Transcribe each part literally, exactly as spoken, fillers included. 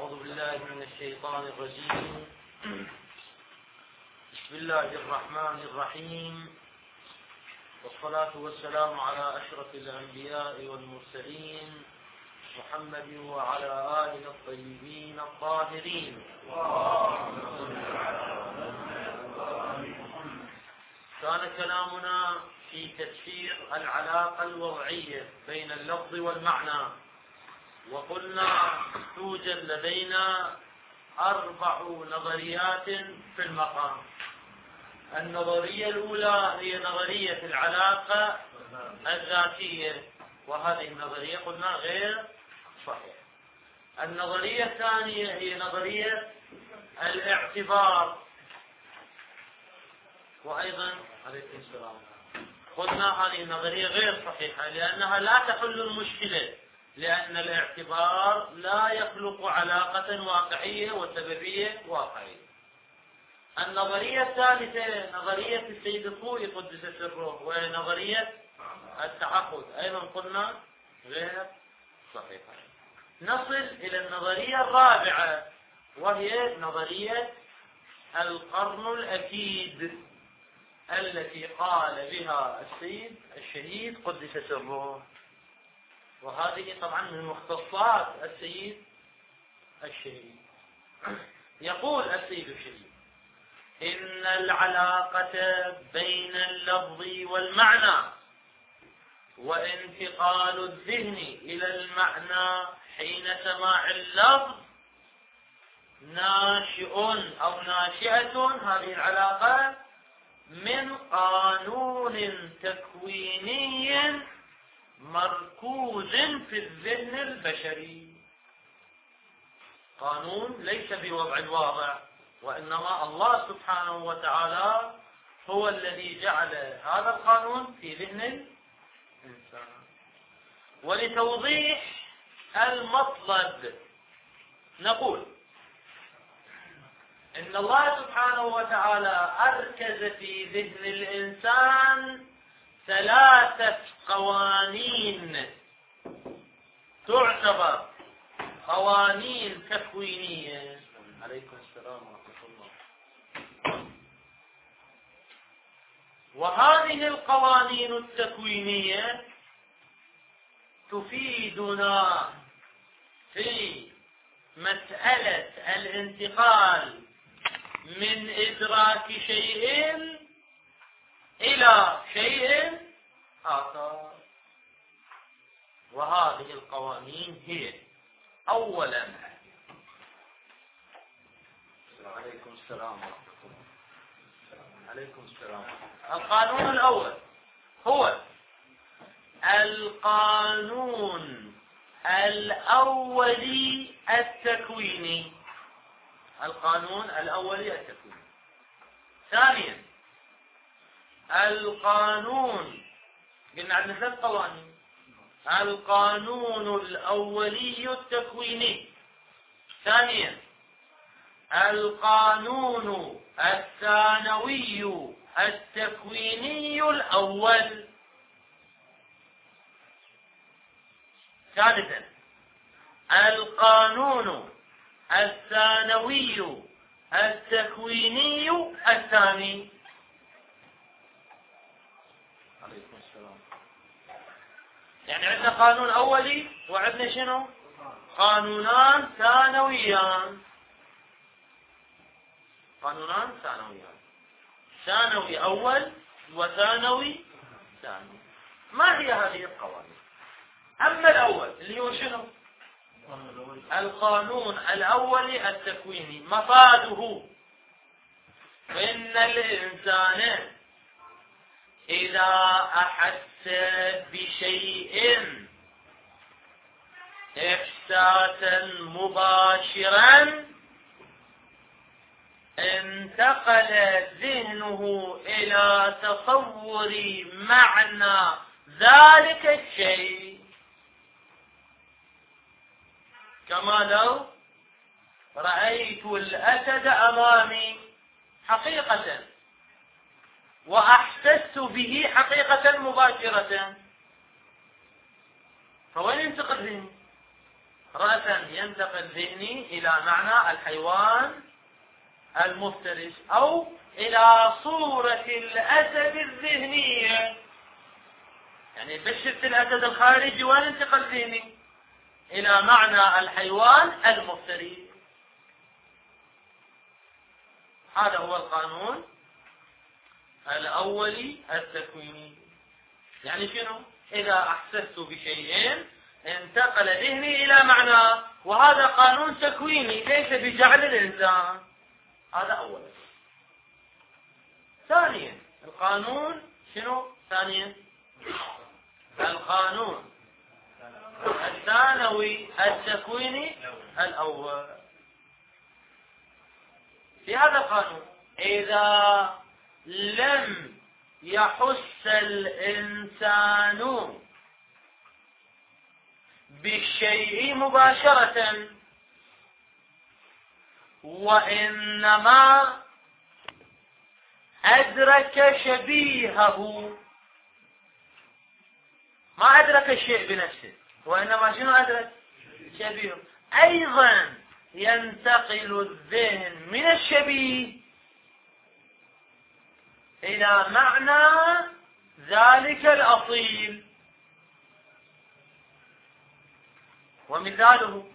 أعوذ بالله من الشيطان الرجيم. بسم الله الرحمن الرحيم، والصلاة والسلام على أشرف الأنبياء والمرسلين محمد وعلى آله الطيبين الطاهرين. كان كلامنا في تفسير العلاقة الوضعية بين اللفظ والمعنى، وقلنا توجد لدينا أربع نظريات في المقام. النظرية الأولى هي نظرية العلاقة الذاتية، وهذه النظرية قلنا غير صحيحة. النظرية الثانية هي نظرية الاعتبار، وأيضا عليكم السلام قلنا هذه النظرية غير صحيحة لأنها لا تحل المشكلة، لأن الاعتبار لا يخلق علاقة واقعية وسببية واقعية. النظرية الثالثة نظرية السيد الخوئي قدس سره، وهي نظرية التعقد، أيضا قلنا غير صحيحة. نصل إلى النظرية الرابعة، وهي نظرية القرن الأكيد التي قال بها السيد الشهيد قدس سره، وهذه طبعا من مختصات السيد الشهيد. يقول السيد الشهيد: إن العلاقة بين اللفظ والمعنى وانتقال الذهن إلى المعنى حين سماع اللفظ ناشئ أو ناشئة، هذه العلاقة من قانون تكويني مركوز في الذهن البشري. قانون ليس بوضع الواضع، وإنما الله سبحانه وتعالى هو الذي جعل هذا القانون في ذهن الإنسان. ولتوضيح المطلب نقول إن الله سبحانه وتعالى أركز في ذهن الإنسان ثلاثة قوانين تعتبر قوانين تكوينية. عليكم السلام ورحمة الله. وهذه القوانين التكوينية تفيدنا في مسألة الانتقال من إدراك شيء إلى شيء آخر. وهذه القوانين هي: أولا، عليكم السلام ورحمة الله. عليكم السلام. القانون الأول هو القانون الأولي التكويني. القانون الأولي التكويني. ثانيا، القانون، قلنا عندنا ثلاث قوانين: القانون الأولي التكويني. ثانيا، القانون الثانوي التكويني الأول. ثالثا، القانون الثانوي التكويني الثاني. عليكم السلام. يعني عندنا قانون أولي وعندنا شنو؟ قانونان ثانويان. قانونان ثانويان، ثانوي أول وثانوي ثاني. ما هي هذه القوانين؟ أما الأول اللي هو شنو؟ القانون الأولي التكويني، مفاده إن الإنسان إذا أحس بشيء إحساسا مباشرا انتقل ذهنه إلى تصور معنى ذلك الشيء، كما لو رأيت الأسد أمامي حقيقة وأحسست به حقيقة مباشرة، فوين ينتقل ذهني؟ رأسا ينتقل ذهني إلى معنى الحيوان المفترس، أو إلى صورة الأسد الذهنية. يعني بشرة الأسد الخارجي وين انتقل ذهني؟ إلى معنى الحيوان المفترس. هذا هو القانون الأولي التكويني. يعني شنو؟ إذا أحسست بشيء انتقل ذهني إلى معنى، وهذا قانون تكويني ليس بجعل الإنسان. هذا أولا. ثانيا القانون شنو؟ ثانيا القانون الثانوي التكويني الأول. في هذا القانون إذا لم يحس الإنسان بالشيء مباشرة، وإنما أدرك شبيهه، ما أدرك الشيء بنفسه وإنما شنو أدرك؟ شبيهه، أيضا ينتقل الذهن من الشبيه إلى معنى ذلك الأصيل. ومثاله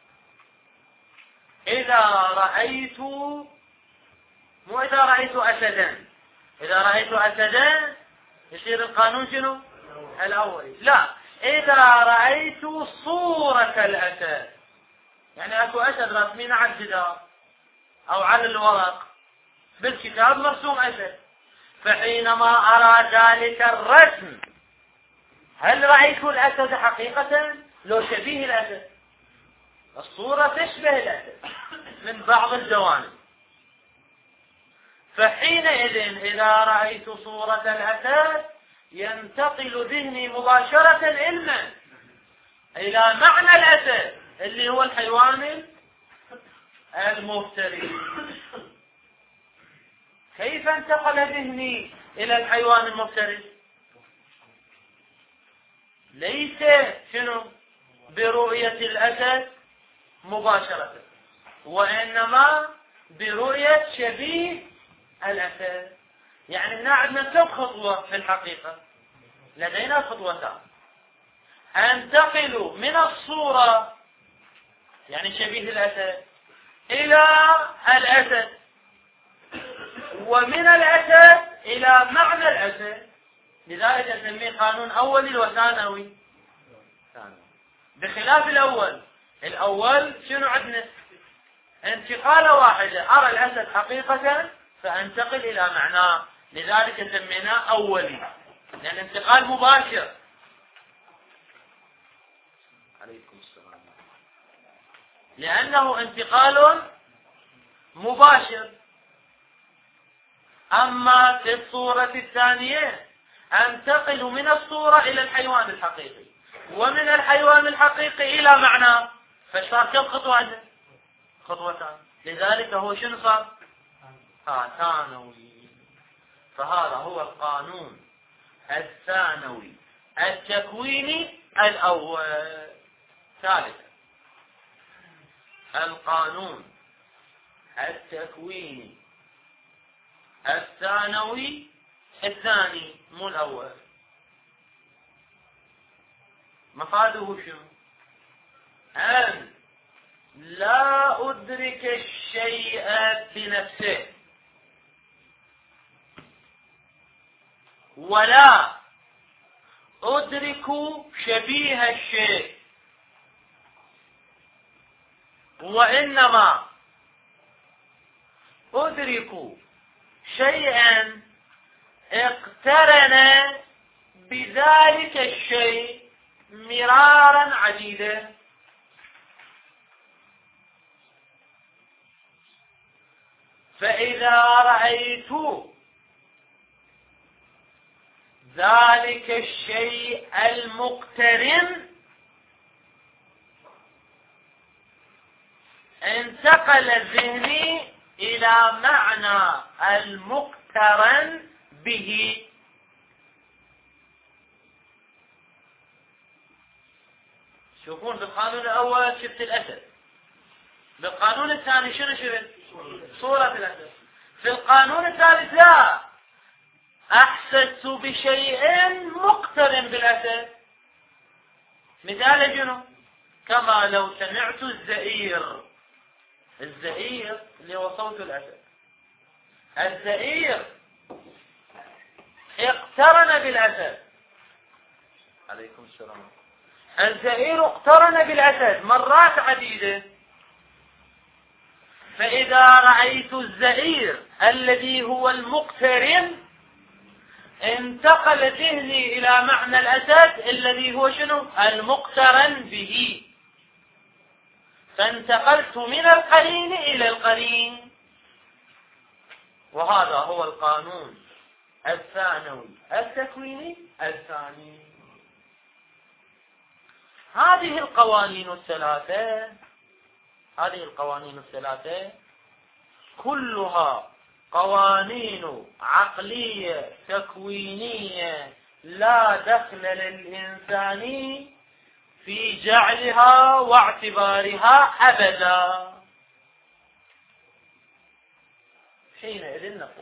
إذا رأيت، مو إذا رأيت أسدا، إذا رأيت أسدا يصير القانون شنو؟ الأولي. لا، إذا رأيت صورة الأسد، يعني أكو أسد رسمين على الجدار أو على الورق بالكتاب مرسوم أسد، فحينما أرى ذلك الرسم هل رأيت الأسد حقيقة؟ لو شبيه الأسد، الصورة تشبه الأسد من بعض الجوانب، فحينئذ إذا رأيت صورة الأسد ينتقل ذهني مباشرة علما إلى معنى الأسد اللي هو الحيوان المفترس. كيف انتقل ذهني إلى الحيوان المفترس؟ ليس شنو؟ برؤية الأسد مباشرة، وإنما برؤية شبيه الأسد. يعني عندنا كم خطوة في الحقيقة؟ لدينا خطوتان: أنتقل من الصورة يعني شبيه الأسد إلى الأسد، ومن الأسد إلى معنى الأسد. لذلك أسميه قانون أولي وثانوي، بخلاف الأول. الأول شنو عندنا؟ انتقال واحدة، أرى الأسد حقيقة فأنتقل إلى معناه، لذلك سميناه أولي، لأن انتقال مباشر. عليكم السلام. لأنه انتقال مباشر. أما في الصورة الثانية أنتقل من الصورة إلى الحيوان الحقيقي، ومن الحيوان الحقيقي إلى معناه، فصار كم خطوة عندنا؟ خطوتان. لذلك هو شنو صار؟ آه ثانوي. فهذا هو القانون الثانوي التكويني الأول. ثالثا القانون التكويني الثانوي الثاني، مو الأول. مفاده شنو؟ أن لا أدرك الشيء بنفسه، ولا أدرك شبيه الشيء، وإنما أدرك شيئا اقترن بذلك الشيء مرارا عديدا. فإذا رأيت ذلك الشيء المقترن انتقل ذهني إلى معنى المقترن به. شوفون بالقانون الأول شفت الأسد، بالقانون الثاني شنو شفت؟ صورة الأسد. في القانون الثالث لا، أحسست بشيء مقترن بالأسد. مثال شنو؟ كما لو سمعت الزئير. الزئير اللي هو صوت الأسد. الزئير اقترن بالأسد. عليكم السلام. الزئير اقترن بالأسد مرات عديدة، فإذا رأيت الزئير الذي هو المقترن انتقل ذهني إلى معنى الأسد الذي هو شنو؟ المقترن به، فانتقلت من القرين إلى القرين. وهذا هو القانون الثانوي التكويني الثاني. هذه القوانين الثلاثة هذه القوانين الثلاثة كلها قوانين عقلية تكوينية لا دخل للإنسان في جعلها واعتبارها أبدا. حينئذ نقول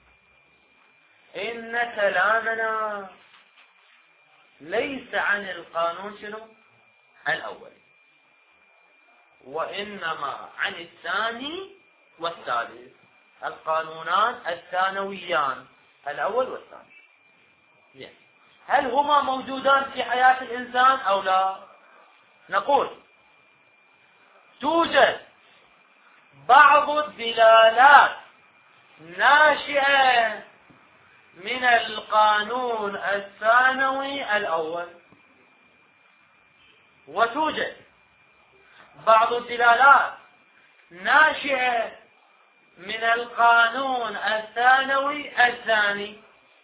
إن كلامنا ليس عن القانون شنو؟ الأول، وإنما عن الثاني والثالث. القانونان الثانويان الأول والثاني، هل هما موجودان في حياة الإنسان أو لا؟ نقول توجد بعض الدلالات ناشئة من القانون الثانوي الأول، وتوجد بعض الدلالات ناشئة من القانون الثانوي الثاني،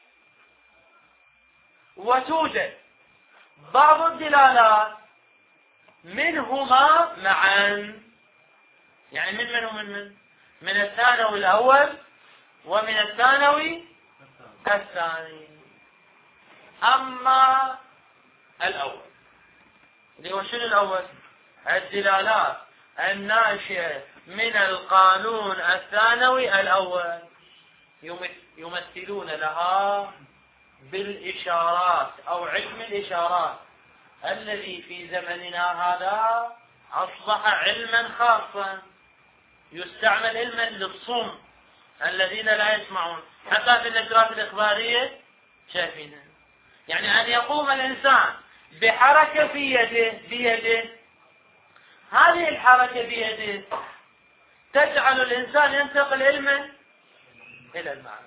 وتوجد بعض الدلالات منهما معا. يعني من من ومن من من الثانوي الأول ومن الثانوي الثاني. أما الأول اللي هو شنو الأول؟ الدلالات الناشئة من القانون الثانوي الأول يمثلون لها بالإشارات أو علم الإشارات الذي في زمننا هذا أصبح علما خاصا يستعمل علما للصم الذين لا يسمعون، حتى في النشرات الإخبارية شايفينها. يعني أن يقوم الإنسان بحركة في يده بيده، هذه الحركة بيده تجعل الإنسان ينتقل علما إلى المعنى.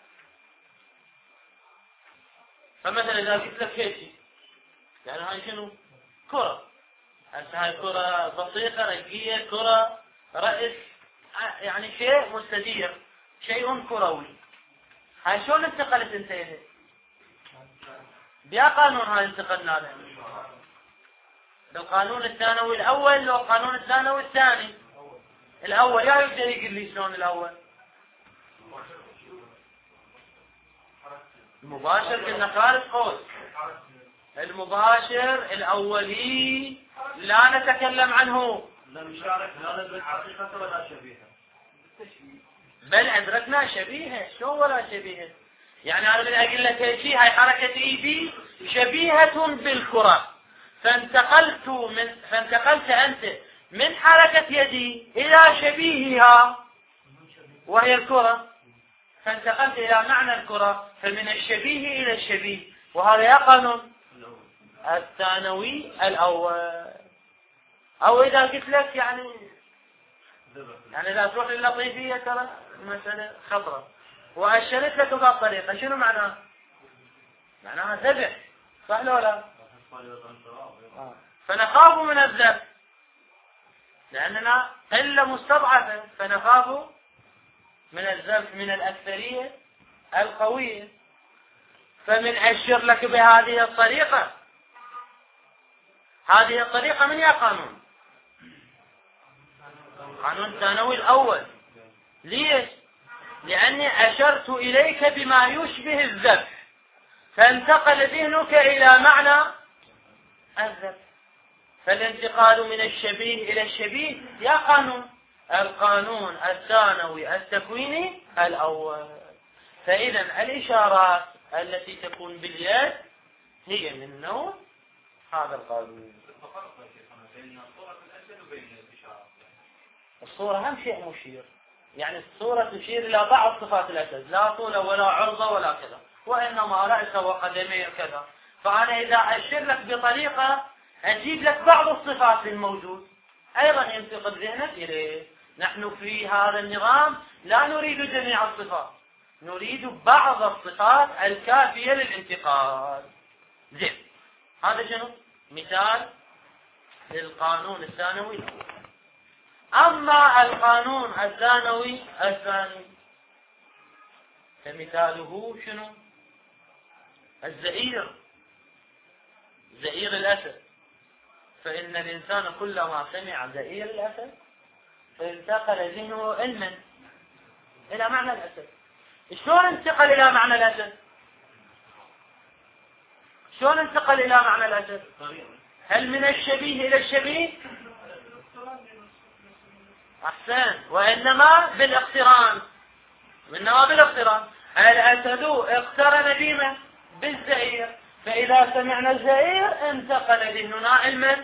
فمثلا إذا قلت لك شيء يعني هاي شنو؟ كرة، هسه هاي كرة بسيطة رقية، كرة رأس، يعني شيء مستدير، شيء كروي. هاي شلون انتقلت انت إليه؟ بيا قانون هاي انتقلنا له، بالقانون الثانوي الأول لو القانون الثانوي الثاني. الأول يا يبدأ يقول لي شلون الأول؟ المباشر قلنا خارج قوس. المباشر الأولي لا نتكلم عنه، لا نشارك لا بالحقيقة ولا شبيهة، بل أدركنا شبيهة. شو ولا شبيهة؟ يعني أنا من أقول لك شيء، هاي حركة إيدي شبيهة بالكرة، فانتقلت من فانتقلت أنت من حركة يدي إلى شبيهها وهي الكرة، فانتقلت إلى معنى الكرة، فمن الشبيه إلى الشبيه. وهذا يا قانون الثانوي الأول. أو إذا قلت لك يعني يعني لا تروح للطيفية ترى المسألة خطرة، وأشرت لك بهالطريقة، شنو معناه؟ معناها ذبح، صح ولا لا؟ آه. فنخاف من الذبح لأننا قلة مستضعفة، فنخاف من الذبح من الأكثرية القوية. فمن أشر لك بهذه الطريقة، هذه الطريقة من يا قانون؟ قانون الثانوي الأول. ليش؟ لأني أشرت إليك بما يشبه الذبح، فانتقل ذهنك إلى معنى الذبح، فالانتقال من الشبيه إلى الشبيه يا قانون القانون الثانوي التكويني الأول. فإذا الإشارات التي تكون باليد هي من نوع هذا القانون. الصورة أهم شيء مشير، يعني الصورة تشير إلى بعض صفات الأسد، لا طول ولا عرضة ولا كذا، وإنما رأس وقدميه كذا. فأنا إذا أشير لك بطريقة أجيب لك بعض الصفات الموجود أيضا ينتقل ذهنك إليه. نحن في هذا النظام لا نريد جميع الصفات، نريد بعض الصفات الكافية للانتقال. زين، هذا شنو؟ مثال للقانون الثانوي الأول. أما القانون الثانوي الثاني فمثاله شنو؟ الزئير، زئير الأسد. فإن الإنسان كلما سمع زئير الأسد فانتقل ذهنه علما إلى معنى الأسد. شلون انتقل إلى معنى الأسد؟ شلون انتقل إلى معنى الأسد؟ هل من الشبيه إلى الشبيه؟ أحسن، وإنما بالاقتران، وإنما بالاقتران. الأسد اقترن بما؟ بالزئير. فإذا سمعنا الزئير انتقل ذهننا علما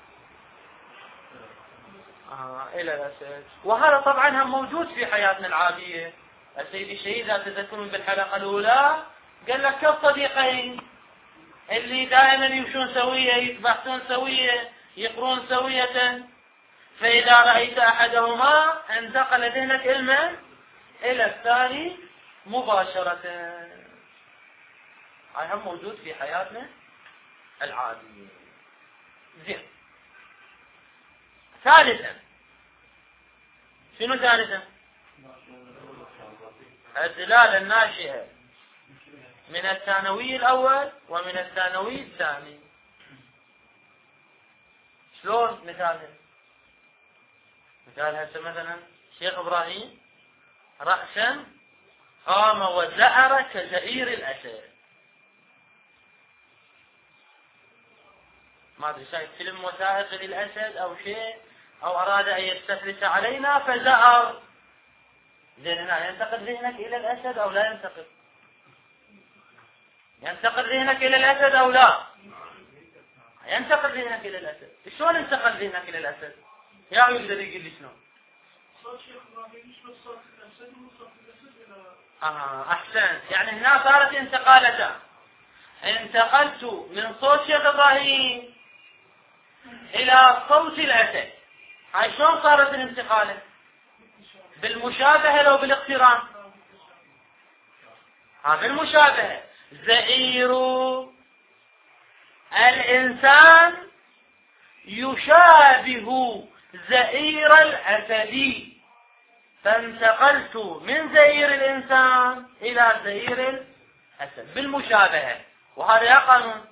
آه إلى الأسد. وهذا طبعا هم موجود في حياتنا العادية. السيد الشهيد لا تذكرون بالحلقة الأولى قال لك كالصديقين اللي دائما يمشون سوية، يتبحثون سوية، يقرون سوية. فإذا رأيت أحدهما انتقل ذهنك علما إلى الثاني مباشرة. هاي هم موجود في حياتنا العادية. زين. ثالثا شنو ثالثا؟ الدلالة الناشئة من الثانوي الأول ومن الثانوي الثاني. شلون مثالها؟ مثال هسه مثلا شيخ إبراهيم رأسا قام وزعر كزئير الأسد. ما أدري شايف فيلم وثائقي للأسد أو شيء، أو أراد أن يستفلت علينا فزعر. زين، هنا ينتقل ذهنك إلى الأسد أو لا ينتقل؟ ينتقل ذهنك إلى الأسد أو لا؟ ينتقل ذهنك إلى الأسد. شلون انتقل ذهنك إلى الأسد؟ يا يقدر يقول لي شلون؟ صوت شيخ إبراهيم يشبه صوت الأسد وصوت الأسد إلى آه أحسنت. يعني هنا صارت انتقالتان. انتقلت من صوت شيخ إبراهيم إلى صوت الأسد. هاي شلون صارت الانتقالة؟ بالمشابهة لو بالاقتران؟ ها بالمشابهة. زئير الإنسان يشابه زئير الأسد، فانتقلت من زئير الإنسان إلى زئير الأسد بالمشابهة. وهذا يا قانون،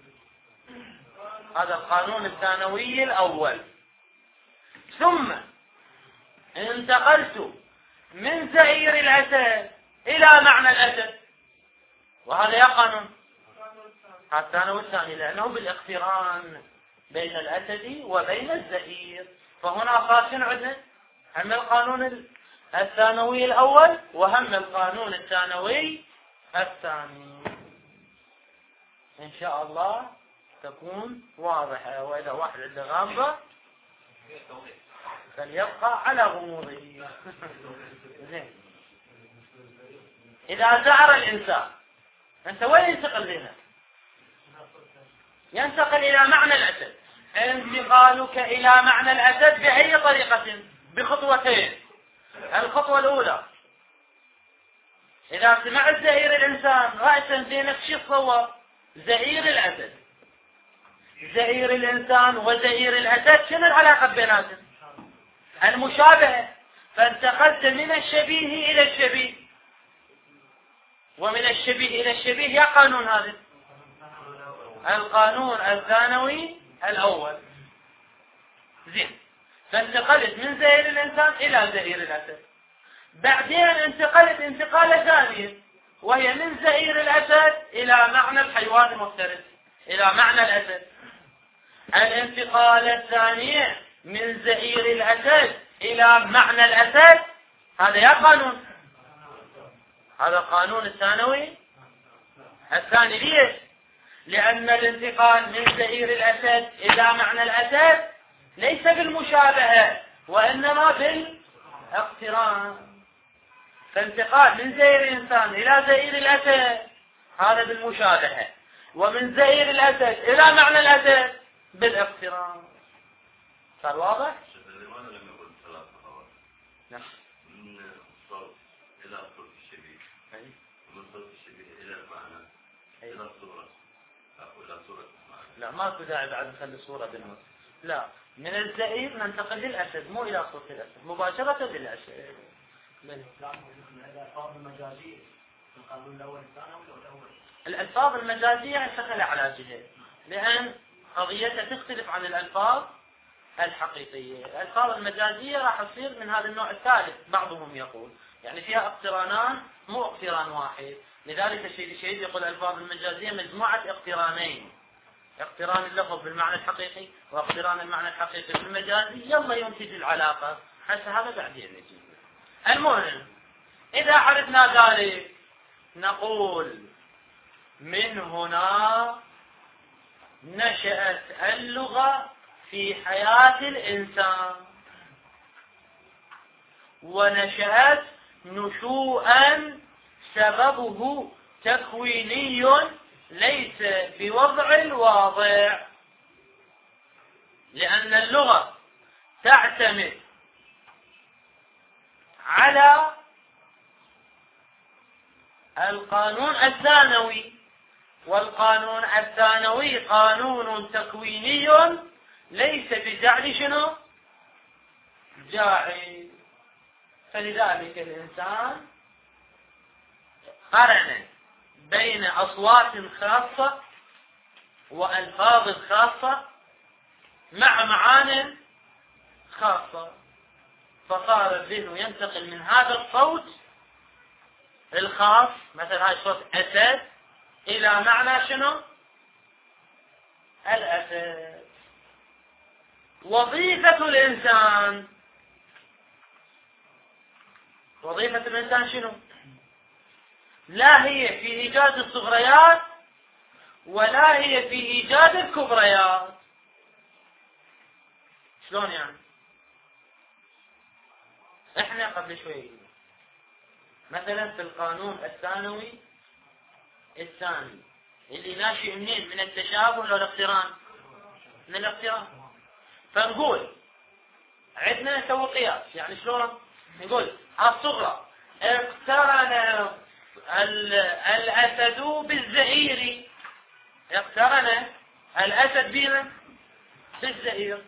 هذا القانون الثانوي الأول. ثم انتقلت من زئير الأسد إلى معنى الأسد، وهذا يا قانون هذا الثانوي الثاني، لأنه بالاقتران بين الأسد وبين الزئير. فهنا صار شنو عندنا؟ هم القانون الثانوي الأول وهم القانون الثانوي الثاني. إن شاء الله تكون واضحة، وإذا واحد عنده غامضة فليبقى على غموضه. زين. إذا زعر الإنسان أنت وين ينتقل ذهنك؟ ينتقل إلى معنى الأسد. انتقالك إلى معنى الأسد بأي طريقة؟ بخطوتين. الخطوة الأولى إذا سمعت زئير الإنسان رأسا ذهنك شو تصور؟ زئير الأسد. زئير الإنسان وزئير الأسد شنو العلاقة بيناتهم؟ المشابهة. فانتقلت من الشبيه إلى الشبيه، ومن الشبيه إلى الشبيه يا قانون هذا القانون الثانوي الأول. زين. فانتقلت من زئير الإنسان إلى زئير الأسد. بعدين انتقلت انتقالة ثانية وهي من زئير الأسد إلى معنى الحيوان المفترس، إلى معنى الأسد. الانتقال الثاني من زئير الأسد إلى معنى الأسد، هذا يا قانون، هذا القانون الثانوي الثاني. ليش؟ لأن الانتقال من زئير الأسد إلى معنى الأسد ليس بالمشابهة وإنما بالاقتران. فانتقال من زئير الإنسان إلى زئير الأسد هذا بالمشابهة، ومن زئير الأسد إلى معنى الأسد بالاقتران. صار واضح؟ لماذا لم يقل ثلاث خطوات؟ نعم. من الصوت إلى صوت الشبيه، ومن صوت الشبيه إلى المعنى، إلى الصورة، أو إلى صورة المعنى. لا ماكو داعي بعد نخلي الصورة بالنص. لا، من الزئير ننتقل للأسد، مو إلى صوت الأسد، مباشرة للأسد. الألفاظ المجازية في القانون الأول الثانوي أو الأول؟ الألفاظ المجازية انتقل على جهة، لأن قضيتها تختلف عن الألفاظ الحقيقية. الألفاظ المجازية راح تصير من هذا النوع الثالث، بعضهم يقول يعني فيها اقترانان مو اقتران واحد. لذلك الشيء الشهيد يقول الألفاظ المجازية مجموعة اقترانين، اقتران اللفظ بالمعنى الحقيقي واقتران المعنى الحقيقي بالمجازي، يلا ينتج العلاقة. حتى هذا بعدين نجي. المهم إذا عرفنا ذلك نقول من هنا نشأت اللغة في حياة الإنسان، ونشأت نشوءا سببه تكويني ليس بوضع الواضع، لأن اللغة تعتمد على القانون الثانوي، والقانون الثانوي قانون تكويني ليس بجعل شنو؟ جاعل. فلذلك الإنسان قرن بين أصوات خاصة وألفاظ خاصة مع معان خاصة، فصار الذهن ينتقل من هذا الصوت الخاص، مثلا هاي صوت أسد، إلى معنى شنو؟ الأسد. وظيفة الإنسان، وظيفة الإنسان شنو؟ لا هي في إيجاد الصغريات ولا هي في إيجاد الكبريات. شلون يعني؟ احنا قبل شوي مثلا في القانون الثانوي الثاني اللي ناشئ منين؟ من التشابه ولا الاقتران؟ من الاقتران. فنقول عندنا نسوي قياس، يعني شلون؟ نقول الصغرى اقترن الأسد بالزئير، اقترن الأسد بنا بالزئير،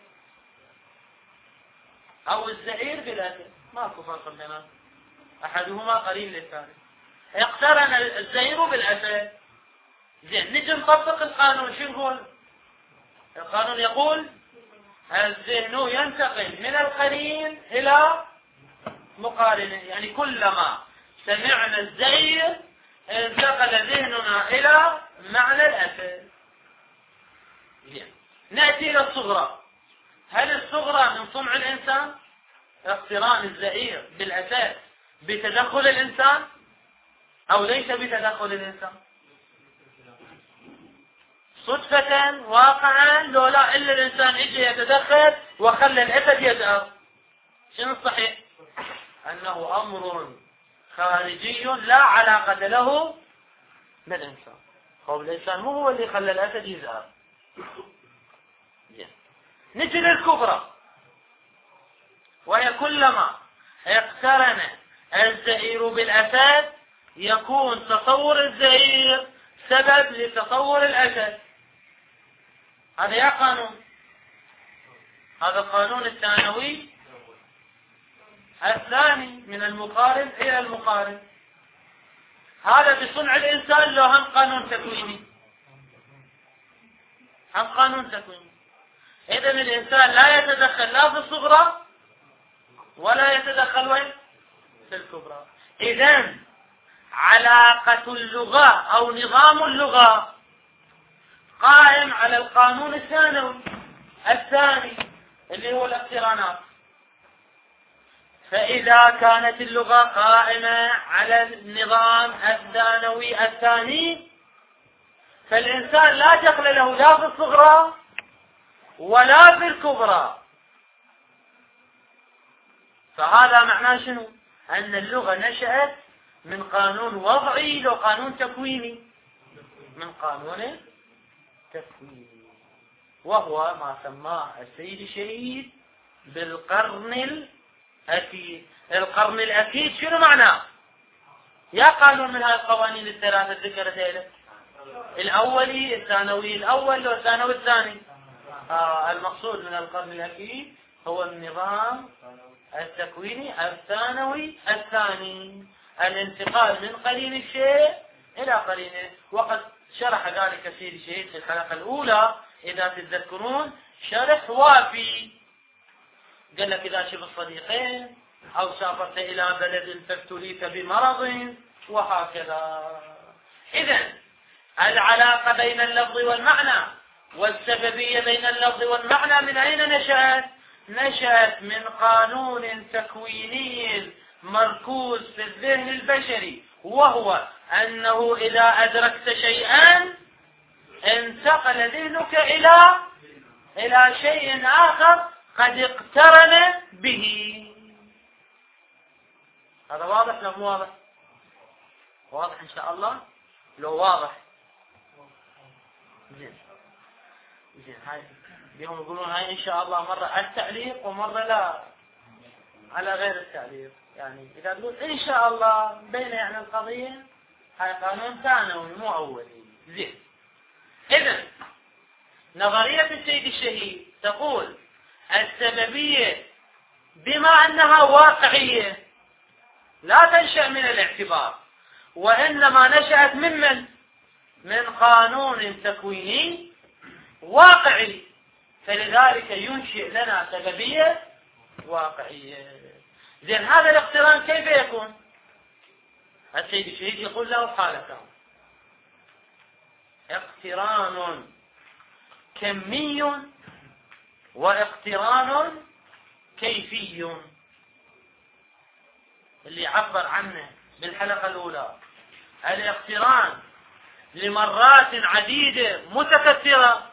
أو الزئير بالأسد، ماكو فرق بينهم، أحدهما قريب للثاني. اقترن الزئير بالأسد. زين، نجي نطبق القانون، شو نقول؟ القانون يقول الذهن ينتقل من القرين إلى مقارنه، يعني كلما سمعنا الزئير انتقل ذهننا إلى معنى الأسد. زين، نأتي إلى الصغرى. هل الصغرى من صنع الإنسان؟ اقتران الزئير بالأسد بتدخل الإنسان أو ليس بتدخل الإنسان؟ صدفة واقعا، لو لا إلا الإنسان إجي يتدخل وخلى الأسد يزأر. شنو الصحيح؟ أنه أمر خارجي لا علاقة له بالإنسان. هو الإنسان مو هو اللي خلى الأسد يزأر. نجي للكبرى، وهي كلما اقترن الزئير بالأسد يكون تصور الزئير سبب لتصور الأسد. هذا يا قانون، هذا القانون الثانوي الثاني من المقارن إلى المقارن. هذا بصنع الإنسان لو هم قانون تكويني، هم قانون تكويني. إذن الإنسان لا يتدخل لا في الصغرى ولا يتدخل وين؟ في الكبرى. إذن علاقة اللغة أو نظام اللغة قائم على القانون الثانوي. الثاني اللي هو الاقترانات. فإذا كانت اللغة قائمة على النظام الثانوي الثاني فالإنسان لا دخل له لا في الصغرى ولا في الكبرى. فهذا معناه شنو؟ أن اللغة نشأت من قانون وضعي لو قانون تكويني، من قانون تكويني، وهو ما سماه السيد الشهيد بالقرن الأكيد. القرن الأكيد شنو معناه؟ يا قانون من هذه القوانين الثلاثة ذكرتها لك، الأولي الثانوي الأول والثانوي الثاني. آه المقصود من القرن الأكيد هو النظام التكويني الثانوي الثاني، الانتقال من قرين الشيء إلى قرينه. وقد شرح ذلك السيد الشهيد في الحلقة الأولى إذا تتذكرون شرح وافي. قال لك إذا شفت الصديقين أو سافرت إلى بلد فابتليت بمرض وهكذا. إذن العلاقة بين اللفظ والمعنى والسببية بين اللفظ والمعنى من أين نشأت؟ نشأت من قانون تكويني مركوز في الذهن البشري، وهو أنه إذا أدركت شيئا انتقل ذهنك إلى إلى شيء آخر قد اقترن به. هذا واضح لو مو واضح؟ واضح إن شاء الله؟ لو واضح زين زين. هاي بيهم يقولون هاي إن شاء الله مرة على التعليق ومرة لا على غير التعليق. يعني إذا تقول إن شاء الله بين يعني القضية هاي قانون ثانوي مو أولي. زين. إذن نظرية السيد الشهيد تقول السببية بما أنها واقعية لا تنشأ من الاعتبار، وإنما نشأت ممن؟ من قانون تكويني واقعي، فلذلك ينشئ لنا سببية واقعية. زين هذا الاقتران كيف يكون؟ السيد الشهيد يقول له حالتان: اقتران كمي واقتران كيفي، اللي عبر عنه بالحلقة الأولى. الاقتران لمرات عديدة متكثرة،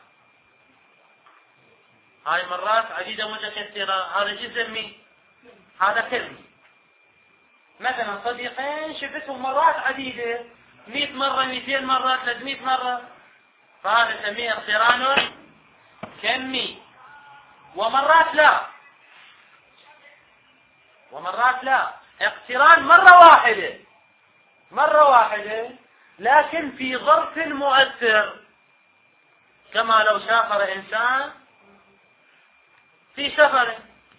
هاي مرات عديدة متكثرة، هذا شو نسميه؟ هذا كلمي. مثلا صديقين شفتهم مرات عديدة، مئة مرة مئتين مرة ثلاثمئة مرة، فهذا نسميه اقتران كمي. ومرات لا ومرات لا اقتران مرة واحدة مرة واحدة لكن في ظرف مؤثر، كما لو سافر إنسان في سفر،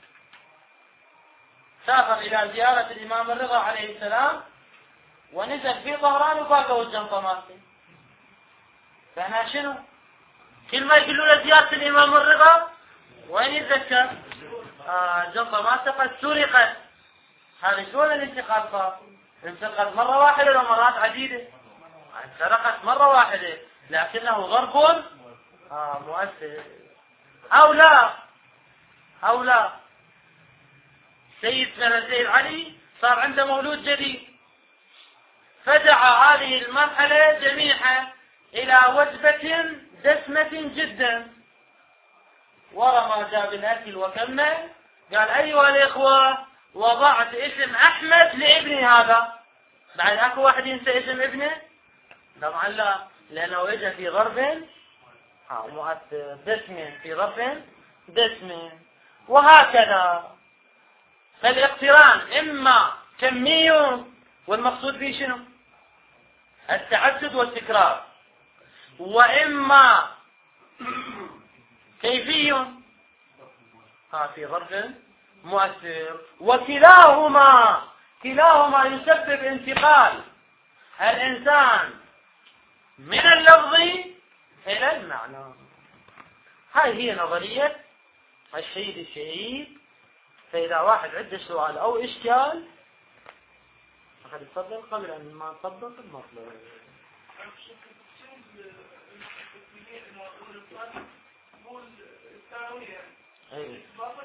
سافر إلى زيارة الإمام الرضا عليه السلام ونزل في ظهران وفاقه الجنطة مالته. فهنا شنو؟ كل ما يقولوا له زيارة الإمام الرضا وين يتذكر؟ آه الجنطة مالته قد سرقت. هذا شلون الانتقال صار؟ انتقلت مرة واحدة ولا مرات عديدة؟ سرقت مرة واحدة لكنه ظرف آه مؤثر. أو لا أو لا سيد مثلا سيد علي صار عنده مولود جديد، فدعا هذه المرحلة جميعها إلى وجبة دسمة جدا، ورا ما جاب الأكل وكمل قال: أيها الإخوة، وضعت اسم أحمد لابني هذا. بعد أكو واحد ينسى اسم ابنه؟ طبعا لا، لأنه إجا في ظرف مؤثر، دسم في ظرف دسم، وهكذا. فالاقتران إما كمي، والمقصود به شنو؟ التعدد والتكرار، وإما كيفي ها في ظرف مؤثر، وكلاهما كلاهما يسبب انتقال الإنسان من اللفظ إلى المعنى. هاي هي نظرية الشهيد الشهيد. فإذا واحد عنده سؤال أو إشكال أحد يتفضل قبل أن ما نطبق المطلب. مقبول الثانوية أي. باطل.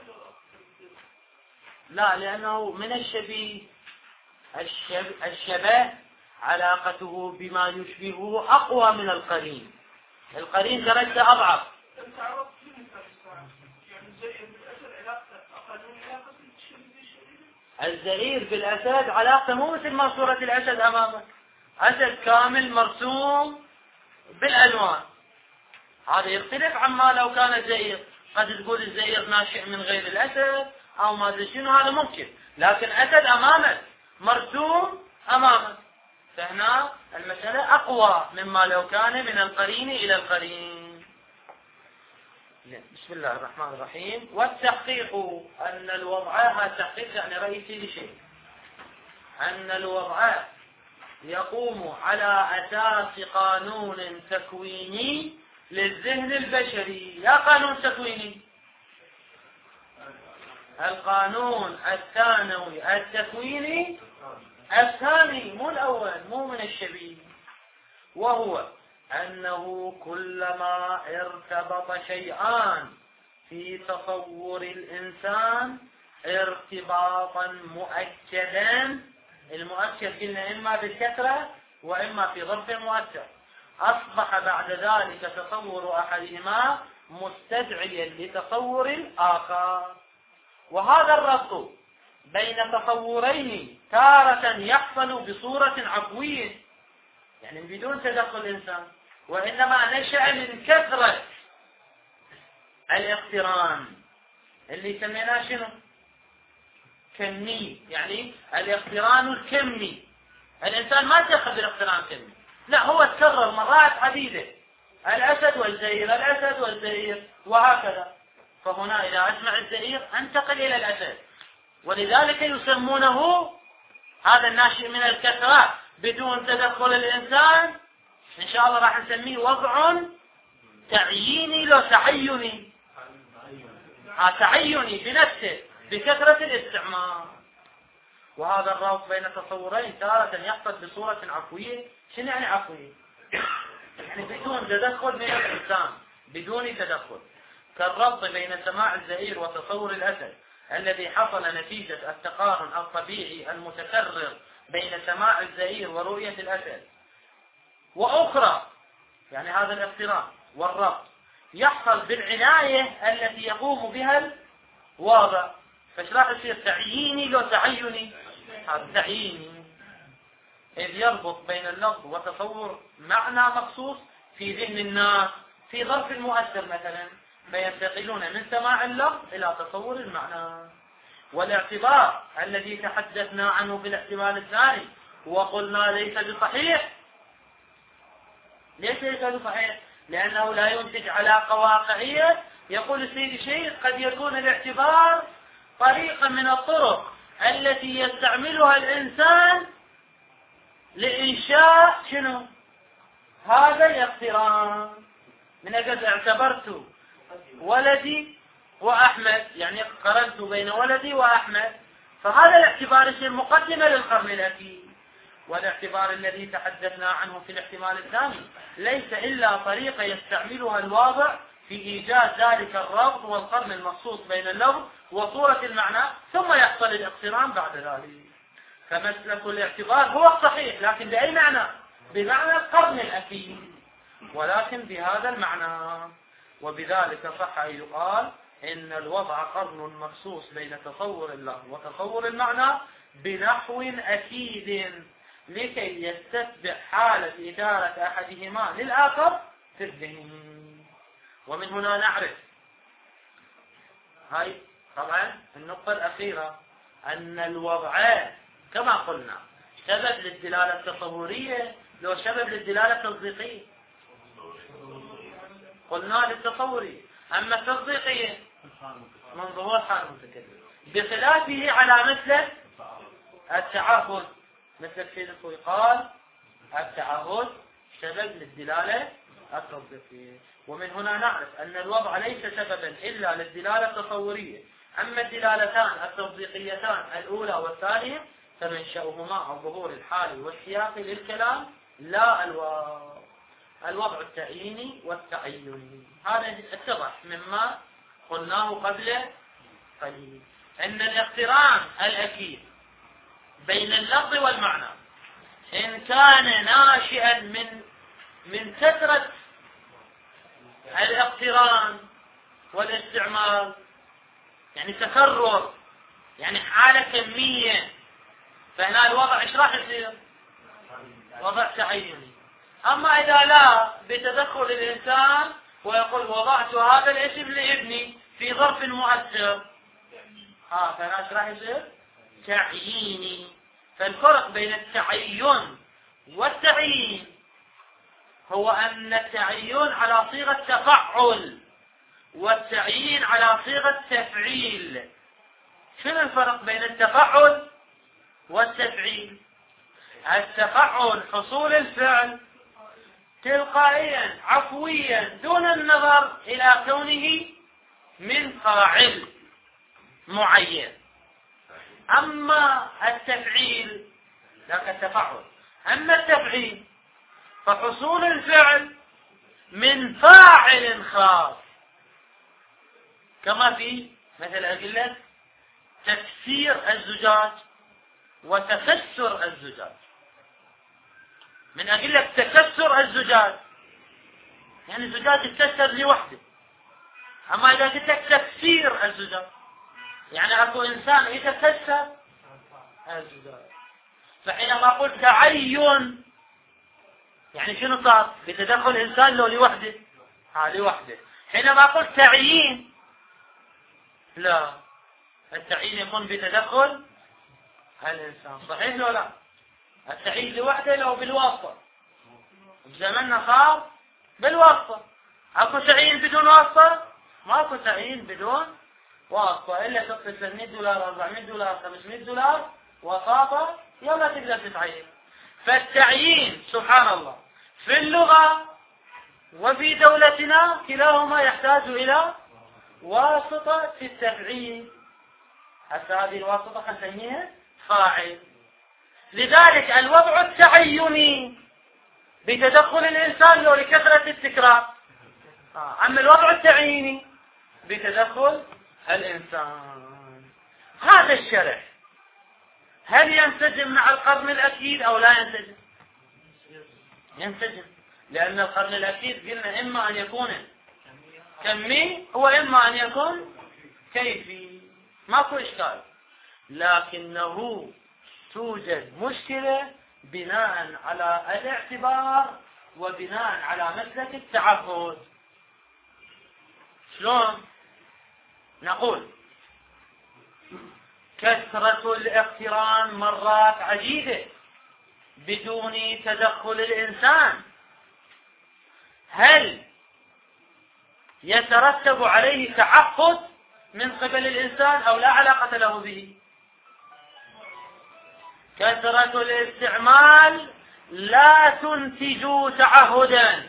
لا، لأنه من الشبيه الشب... الشبه علاقته بما يشبهه أقوى من القرين. القرين درجة أضعف. أنت عرفت من يعني الزئير بالأسد علاقته أقل من علاقة الزئير بالأسد علاقته مو مثل ما صورة الأسد أمامك، أسد كامل مرسوم بالألوان، هذا يختلف عما لو كان زئير. قد تقول الزئير ناشئ من غير الأسد أو ما أدري شنو، هذا ممكن، لكن أسد أمامك مرسوم أمامك، فهنا المسألة أقوى مما لو كان من القرين إلى القرين. بسم الله الرحمن الرحيم. والتحقيق أن الوضع، هذا تحقيق يعني رئيسي لشيء، أن الوضع يقوم على أساس قانون تكويني للذهن البشري. يا قانون تكويني، القانون الثانوي التكويني الثاني مو الأول، مو من الشبيه، وهو أنه كلما ارتبط شيئان في تصور الإنسان ارتباطا مؤكدا، المؤكد قلنا إما بالكثرة وإما في ظرف مؤثر، أصبح بعد ذلك تصور أحدهما مستدعيا لتصور الآخر. وهذا الربط بين تصورين تارة يحصل بصورة عفوية، يعني بدون تدخل الإنسان، وإنما نشأ من كثرة الاقتران اللي سميناه شنو؟ كمي، يعني الاقتران الكمي. الإنسان ما تأخذ بالاقتران الكمي، لا، هو تكرر مرات عديدة، الأسد والزئير، الأسد والزئير وهكذا. فهنا إذا أجمع الزئير انتقل إلى الأسد، ولذلك يسمونه هذا الناشئ من الكثرة بدون تدخل الإنسان إن شاء الله راح نسميه وضع تعييني لو تعيني، ها تعيني بنفسه بكثرة الاستعمال. وهذا الربط بين تصورين تارة يحصل بصورة عفوية. شنو يعني عفوية؟ يعني بدون تدخل من الإنسان، بدون تدخل، كالربط بين سماع الزئير وتصور الأسد الذي حصل نتيجة التقارن الطبيعي المتكرر بين سماع الزئير ورؤية الأسد. وأخرى يعني هذا الاقتران والربط يحصل بالعناية التي يقوم بها الواضع. فايش راح يصير؟ تعييني لو تعيني، هذا تعييني، إذ يربط بين اللفظ وتصور معنى مخصوص في ذهن الناس في ظرف المؤثر مثلا، فينتقلون من سماع اللفظ إلى تصور المعنى. والاعتبار الذي تحدثنا عنه في الاحتمال الثاني وقلنا ليس بصحيح. ليس ليس بصحيح؟ لأنه لا ينتج علاقة واقعية. يقول السيد الشيخ قد يكون الاعتبار طريقة من الطرق التي يستعملها الإنسان لإنشاء شنو؟ هذا الاقتران. من أجل اعتبرت ولدي وأحمد، يعني قرنت بين ولدي وأحمد، فهذا الاعتبار يصير مقدمة للقرن الأكيد. والاعتبار الذي تحدثنا عنه في الاحتمال الثاني ليس إلا طريقة يستعملها الواضع في إيجاد ذلك الربط والقرن المخصوص بين اللفظ وصورة المعنى، ثم يحصل الاقتران بعد ذلك. فمسلك الاعتبار هو الصحيح، لكن بأي معنى؟ بمعنى القرن الأكيد، ولكن بهذا المعنى. وبذلك صح أن يقال إن الوضع قرن مخصوص بين تصور اللفظ وتصور المعنى بنحو أكيد لكي يستتبع حالة إدارة أحدهما للآخر في الذهن. ومن هنا نعرف هاي طبعا النقطة الأخيرة، أن الوضع كما قلنا سبب للدلالة التصورية لو سبب للدلالة التصديقية. قلنا للتصورية، أما التصديقية من ظهور حال المتكلم، بخلافه على مثل التعهد، مثل الفيلسوف قال التعهد سبب للدلالة التصديقية. ومن هنا نعرف أن الوضع ليس سببا إلا للدلالة التصورية، أما الدلالتان التصديقيتان الأولى والثانية فمنشأهما عن ظهور الحال والسياق للكلام لا الواو. الوضع التعييني والتعيني. هذا اتضح مما قلناه قبل قليل، أن الاقتران الأكيد بين اللفظ والمعنى إن كان ناشئا من من كثرة الاقتران والاستعمال، يعني تكرر، يعني حالة كمية، فهنا الوضع ايش راح يصير؟ وضع تعيني. أما إذا لا، بتدخل الإنسان ويقول وضعت هذا الاسم لابني في ظرف مؤثر، ها فهنا ايش راح يصير؟ تعييني. فالفرق بين التعين والتعيين هو أن التعين على صيغة تفعل والتعيين على صيغة تفعيل. شنو الفرق بين التفعل والتفعيل؟ التفعل حصول الفعل تلقائيا عفويا دون النظر إلى كونه من فاعل معين. أما التفعيل ذاك التفعل، أما التفعيل فحصول الفعل من فاعل خاص، كما في مثل أدلة تكسير الزجاج وتكسر الزجاج. من أدلة تكسر الزجاج يعني الزجاج يتكسر لوحده، أما إذا قلت لك تكسير الزجاج يعني أكو إنسان يتكسر الزجاج. فحينما قلت تعين يعني شنو صار؟ بتدخل إنسان لو لوحده؟ ها لوحده. حينما قلت تعيين لا، التعيين يكون بتدخل الإنسان، صحيح لو لا؟ التعيين لوحده لو بالواسطة، بزمننا صار بالواسطة. أكو تعيين بدون واسطة؟ ما أكو تعيين بدون واسطة، إلا تقصد مئة دولار أربعمئة دولار خمسمئة دولار وساطة يلا تقدر تتعين. فالتعيين سبحان الله في اللغة وفي دولتنا كلاهما يحتاج إلى واسطة في التفعيل، حتى هذه الواسطة خنسميها فاعل. لذلك الوضع التعيني بتدخل الإنسان لو لكثرة التكرار، أما الوضع التعييني بتدخل الإنسان. هذا الشرح هل ينسجم مع القرن الأكيد أو لا ينسجم؟ ينسجم، لأن القرن الأكيد قلنا إما أن يكون كمي وإما أن يكون كيفي، ماكو إشكال، لكنه توجد مشكلة بناء على الاعتبار وبناء على مسلك التعهد. شلون؟ نقول كثرة الاقتران مرات عديدة بدون تدخل الإنسان، هل يترتب عليه تعهد من قبل الإنسان أو لا علاقة له به؟ كثرة الاستعمال لا تنتج تعهدا.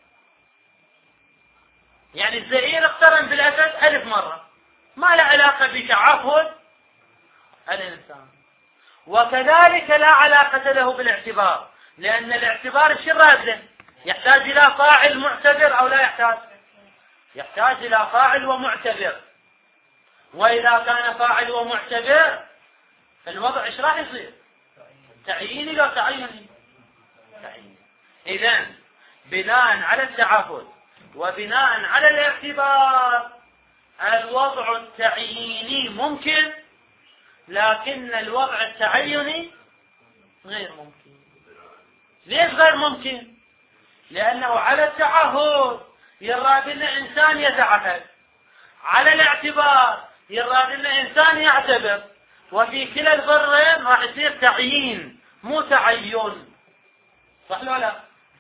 يعني الزئير اقترن بالأسد ألف مرة، ما له علاقة بتعهد الإنسان، وكذلك لا علاقة له بالاعتبار، لأن الاعتبار شو الرادة؟ يحتاج إلى فاعل معتبر أو لا يحتاج؟ يحتاج إلى فاعل ومعتبر، وإذا كان فاعل ومعتبر فالوضع إيش راح يصير؟ تعييني لو تعيني؟ تعييني. إذن بناء على التعهد وبناء على الاعتبار الوضع التعييني ممكن، لكن الوضع التعيني غير ممكن. ليش غير ممكن؟ لأنه على التعهد يراد أن إنسان يتعهد، على الاعتبار يراد أن إنسان يعتبر، وفي كلا الضرين راح يصير تعيين مو تعين، صح ولا لا؟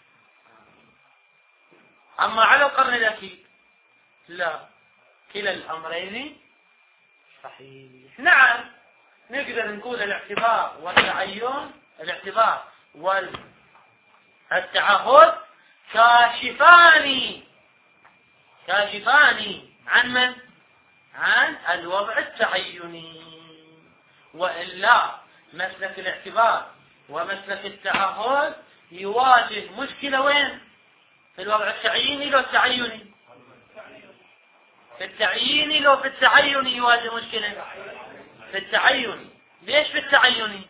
أما على القرن الأكيد لا، كلا الأمرين صحيح. نعم نقدر نقول الاعتبار والتعين، الاعتبار والتعهد كاشفان كاشفان عن من؟ عن الوضع التعيني، وإلا مسلك الاعتبار ومسلك التعهد يواجه مشكلة وين؟ في الوضع التعييني لو التعيني؟ في التعييني لو في التعيني يواجه مشكلة؟ في التعيني. ليش في التعيني؟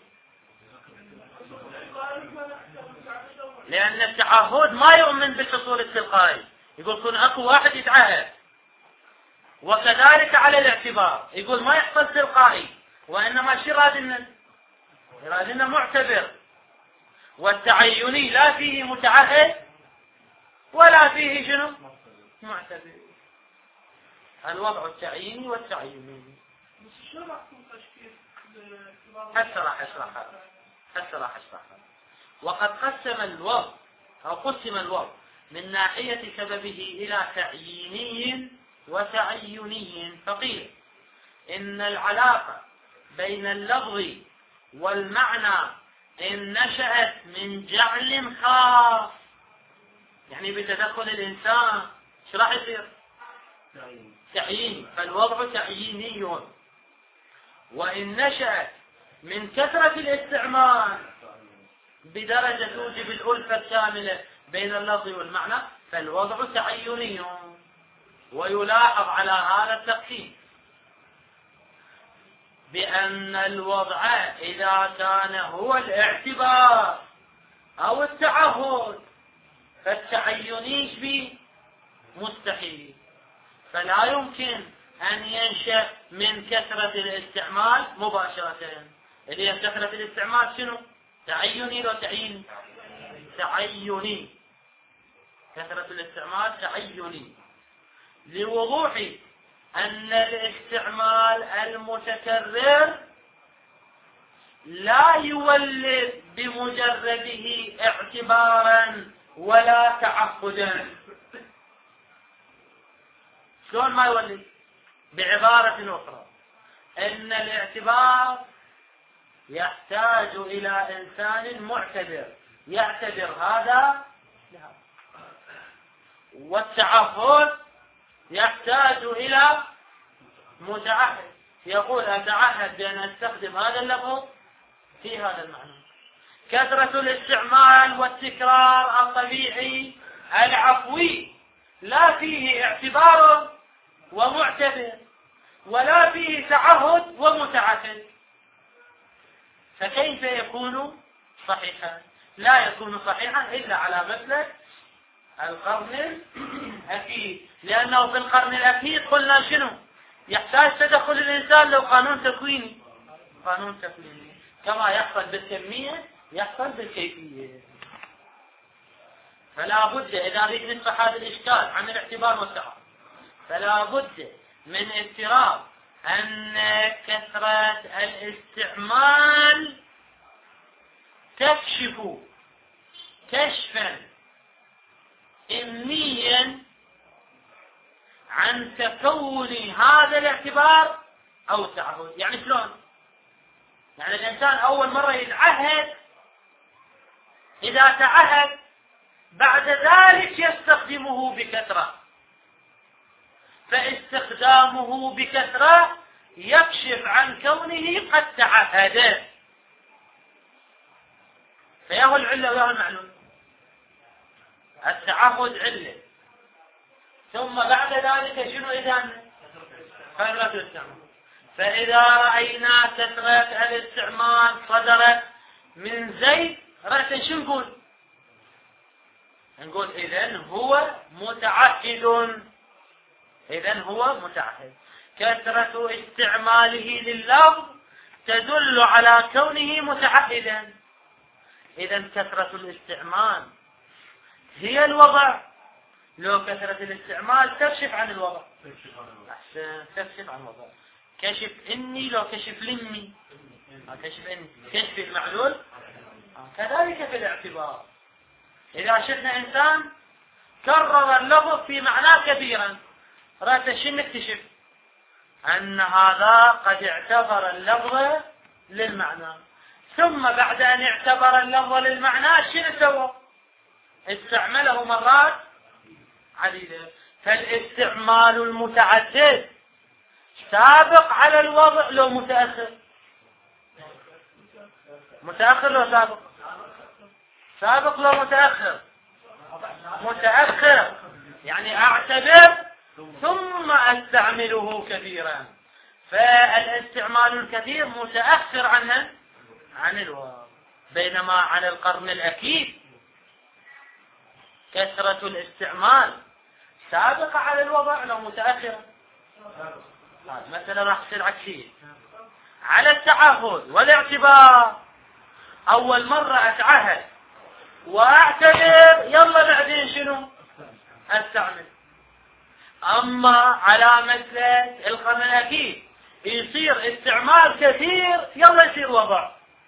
لأن التعهد ما يؤمن بالحصول التلقائي، يقول كن أكو واحد يتعهد. وكذلك على الاعتبار، يقول ما يحصل تلقائي، وإنما شي رادنا رادنا معتبر. والتعيني لا فيه متعهد ولا فيه شنو معتبر. الوضع التعييني والتعيني. هسه راح اشرحها هسه راح اشرحها. وقد قسم الوضع أو قسم الوضع من ناحية سببه إلى تعييني وتعيني، فقيل إن العلاقة بين اللفظ والمعنى إن نشأت من جعل خاص، يعني بتدخل الإنسان شو راح يصير؟ تعيين. فالوضع تعييني. وإن نشأت من كثرة الاستعمال بدرجة توجب الألفة الكاملة بين اللفظ والمعنى فالوضع تعيني. ويلاحظ على هذا التقسيم بأن الوضع إذا كان هو الاعتبار أو التعهد فالتعينيش به مستحيل، فلا يمكن أن ينشأ من كثرة الاستعمال مباشرة. اللي هي كثرة الاستعمال شنو؟ تعيني لو تعيين؟ تعيني. كثرة الاستعمال تعيني، لوضوح أن الاستعمال المتكرر لا يولد بمجرده اعتبارا ولا تعهدا. شلون ما يولد؟ بعبارة أخرى، أن الاعتبار يحتاج إلى إنسان معتبر يعتبر هذا لهذا، والتعهد يحتاج إلى متعهد يقول أتعهد بأن أستخدم هذا اللفظ في هذا المعنى. كثرة الاستعمال والتكرار الطبيعي العفوي لا فيه اعتبار ومعتبر ولا فيه تعهد ومتعهد، فكيف يكون صحيحا؟ لا يكون صحيحا إلا على مسلك القرن الأكيد، لأنه في القرن الأكيد قلنا شنو؟ يحتاج تدخل الإنسان لو قانون تكويني قانون تكويني كما يحصل بالكمية يحصل بالكيفية. فلا بد إذا أريد نشرح هذا الإشكال عن الاعتبار والتعهد فلا بد من افتراض أن كثرة الاستعمال تكشف كشفا إمنيا عن تكون هذا الاعتبار أو التعهد. يعني شلون؟ يعني الإنسان أول مرة يتعهد، إذا تعهد بعد ذلك يستخدمه بكثرة، فاستخدامه بكثرة يكشف عن كونه قد تعهد. فياهو العلة وياهو المعلوم. التعهد علة، ثم بعد ذلك شنو إذن؟ كثرة الاستعمال. فإذا رأينا كثرة الاستعمال صدرت من زيد رأسا شو نقول؟ نقول إذن هو متعهد. إذن هو متعهد. كثرة استعماله لللفظ تدل على كونه متعهدا. إذن كثرة الاستعمال هي الوضع، لو كثرة الاستعمال تكشف عن الوضع. أحسن، تكشف عن الوضع. كشف إني لو كشف لمي، كشف إني كشف المعلول. كذلك في الاعتبار، إذا شفنا إنسان كرر اللفظ في معناه كثيرا رأت شو نكتشف؟ أن هذا قد اعتبر اللفظ للمعنى، ثم بعد أن اعتبر اللفظ للمعنى شنو سوى؟ استعمله مرات عديدة. فالاستعمال المتعدد سابق على الوضع لو متأخر؟ متأخر لو سابق؟ سابق لو متأخر؟ متأخر أعتبر ثم أستعمله كثيرا. فالاستعمال الكثير متأخر عنه عن الواو، بينما على القرن الأكيد كثرة الاستعمال سابقة على الوضع لو متأخرة. مثلا راح تصير عكسية على التعهد والاعتبار. أول مرة أتعهد وأعتبر، يلا بعدين شنو أستعمل. أما على مثل القرن الأكيد يصير استعمال كثير، يلا يصير وضع.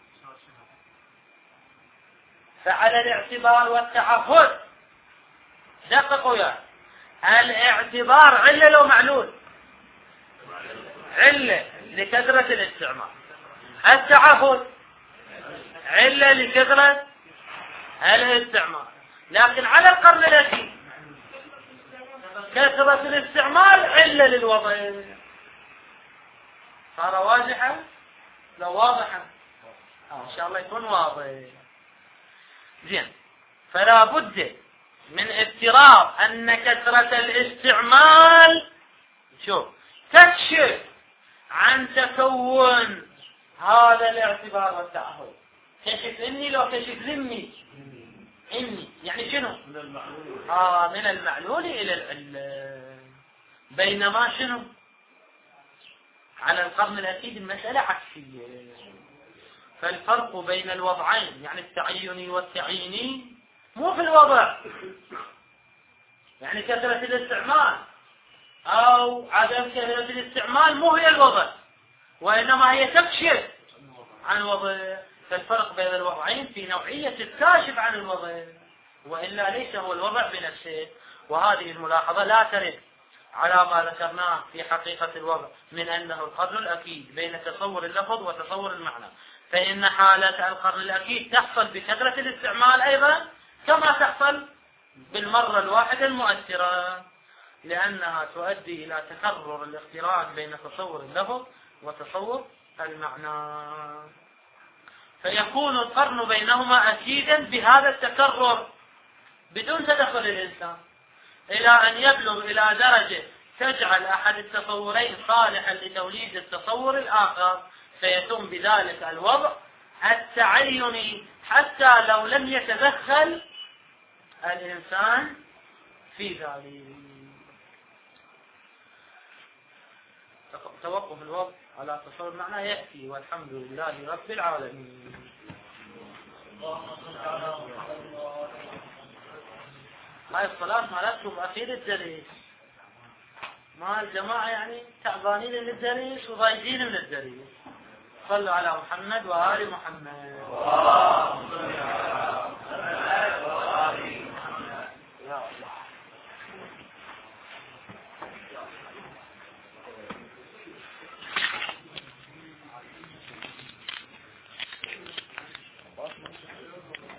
فعلى الاعتبار والتعهد دققوا يا الاعتبار علة لو معلول، علة لكثرة الاستعمال. التعهد علة لكثرة الاستعمال. لكن على القرن الأكيد كثرة الاستعمال علة للوضع. صار واضحا؟ لو واضحا ان شاء الله يكون واضح. زين، فلا بد من افتراض ان كثرة الاستعمال شوف تكشف عن تكون هذا الاعتبار والتعهد. كشف اني لو كشف ذمي اني يعني شنو؟ اه من المعلول الى العلة. بينما شنو على القرن الأكيد المسألة عكسية. فالفرق بين الوضعين يعني التعيني والتعييني مو في الوضع، يعني كثرة الاستعمال أو عدم كثرة الاستعمال مو هي الوضع، وإنما هي تكشف عن الوضع. فالفرق بين الوضعين في نوعية الكاشف عن الوضع، وإلا ليس هو الوضع بنفسه. وهذه الملاحظة لا ترد على ما ذكرناه في حقيقة الوضع من أنه القرن الأكيد بين تصور اللفظ وتصور المعنى. فإن حالة القرن الأكيد تحصل بكثرة الاستعمال أيضا كما تحصل بالمرة الواحدة المؤثرة، لأنها تؤدي إلى تكرر الاقتران بين تصور اللفظ وتصور المعنى. فيكون القرن بينهما أكيدا بهذا التكرر بدون تدخل الإنسان، إلى أن يبلغ إلى درجة تجعل أحد التصورين صالحا لتوليد التصور الآخر، فيتم بذلك الوضع التعيني حتى لو لم يتدخل الإنسان في ذلك. توقف الوضع على تصور المعنى يأتي، والحمد لله رب العالمين. هاي الصلاة مالتكم أخير الدرس، ما الجماعة يعني تعبانين من الدرس وضايجين من الدرس. صلوا على محمد وآل محمد.